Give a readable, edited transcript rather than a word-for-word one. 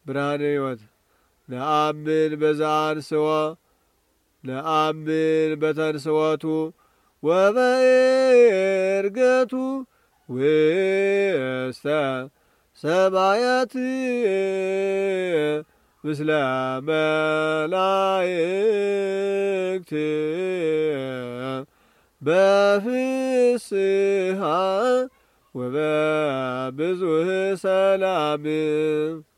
ብርሃነ ሕይወት ነአምን በዘአንስኦ ነአምን በተንስወቱ ወበዕርገቱ ውስተ ሰማያት ምስለ መላእክት በፍስሐ ወበብዙሕ ሰላም